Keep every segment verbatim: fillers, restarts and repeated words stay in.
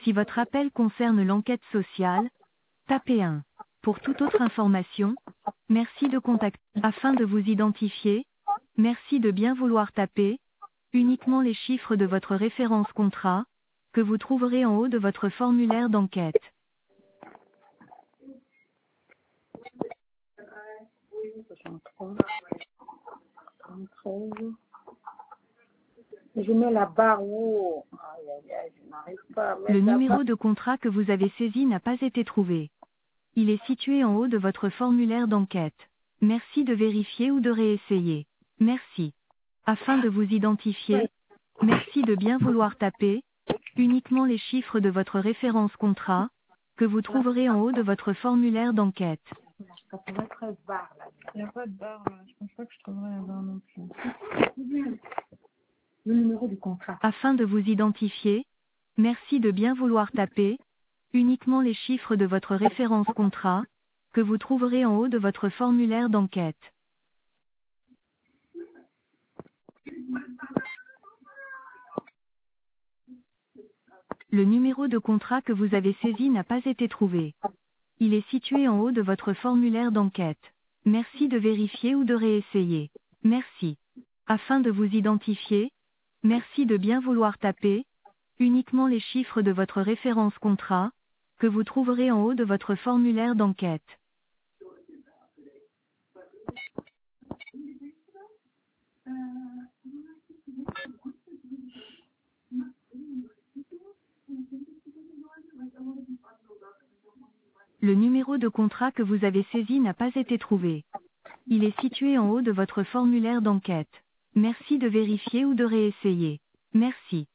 Si votre appel concerne l'enquête sociale, tapez un. Pour toute autre information, merci de contacter. Afin de vous identifier, merci de bien vouloir taper uniquement les chiffres de votre référence contrat, que vous trouverez en haut de votre formulaire d'enquête. Je mets la barre où aïe, aïe, aïe, je n'arrive pas à mettre Le la numéro barre. de contrat que vous avez saisi n'a pas été trouvé. Il est situé en haut de votre formulaire d'enquête. Merci de vérifier ou de réessayer. Merci. Afin de vous identifier, merci de bien vouloir taper uniquement les chiffres de votre référence contrat, que vous trouverez en haut de votre formulaire d'enquête. quatre-vingt-treize barres là. Il n'y a pas de barre là. Je pense pas que je trouverai la barre non plus. Le numéro du contrat. Afin de vous identifier, merci de bien vouloir taper uniquement les chiffres de votre référence contrat, que vous trouverez en haut de votre formulaire d'enquête. Le numéro de contrat que vous avez saisi n'a pas été trouvé. Il est situé en haut de votre formulaire d'enquête. Merci de vérifier ou de réessayer. Merci. Afin de vous identifier, merci de bien vouloir taper uniquement les chiffres de votre référence contrat, que vous trouverez en haut de votre formulaire d'enquête. Le numéro de contrat que vous avez saisi n'a pas été trouvé. Il est situé en haut de votre formulaire d'enquête. Merci de vérifier ou de réessayer. Merci.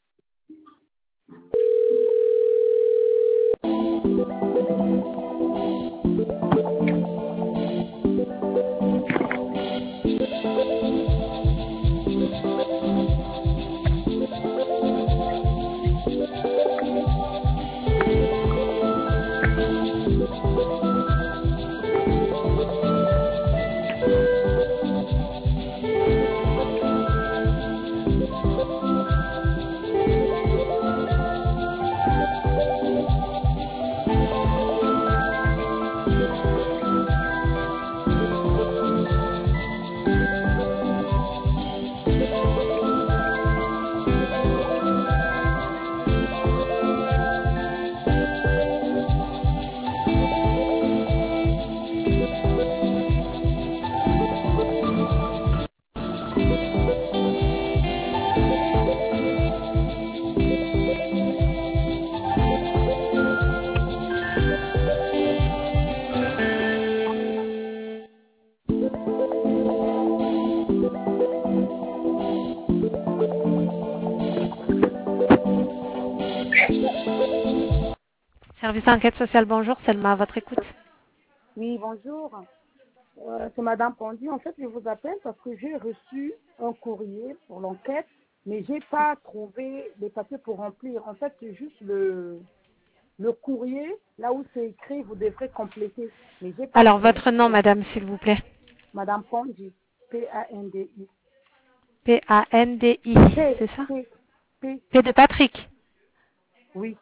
Service enquête sociale, bonjour, Selma, à votre écoute. Oui, bonjour. Euh, c'est Madame Pondy. En fait, je vous appelle parce que j'ai reçu un courrier pour l'enquête, mais j'ai pas trouvé les papiers pour remplir. En fait, c'est juste le, le courrier, là où c'est écrit, vous devrez compléter. Mais j'ai pas Alors, trouvé. votre nom, madame, s'il vous plaît. Madame Pondy, P A N D I. P A N D I, P, c'est ça? P, P, P de Patrick. oui,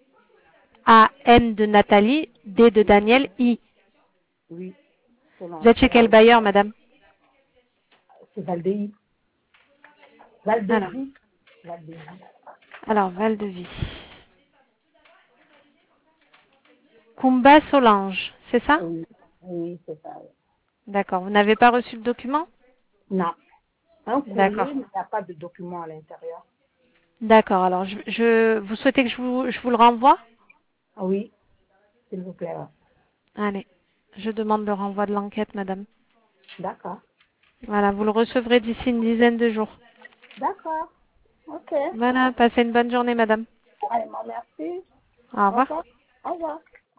A N de Nathalie, D de Daniel, I. oui. Vous êtes chez quel bailleur, madame? C'est Valdéi. Alors, Valdéi. Valdéi. alors Val de Vie. Kumba Solange, c'est ça? Oui, oui, c'est ça. Oui. D'accord. Vous n'avez pas reçu le document? Non. Un courrier, D'accord. mais il n'y a pas de document à l'intérieur. D'accord. Alors, je, je, vous souhaitez que je vous, je vous le renvoie? Oui, s'il vous plaît. Allez. Je demande le renvoi de l'enquête, madame. D'accord. Voilà. Vous le recevrez d'ici une dizaine de jours. D'accord. Ok. Voilà. Passez une bonne journée, madame. Allez, merci. Au Au revoir. revoir. Au revoir.